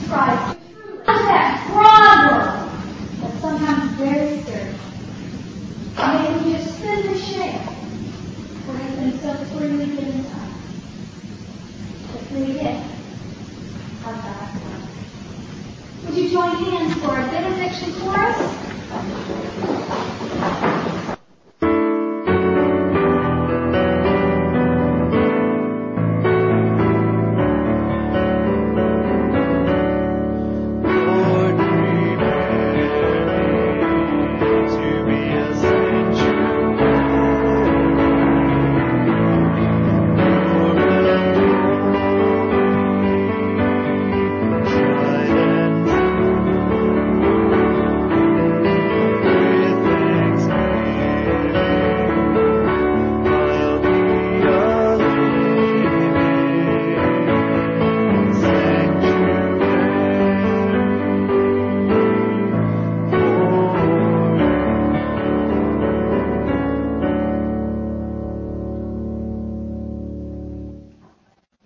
Christ. That broad world, but sometimes very scary. Maybe we just spin the share where He's been so freely given to us. The free gift of God's love. Would you join hands for a benediction for us?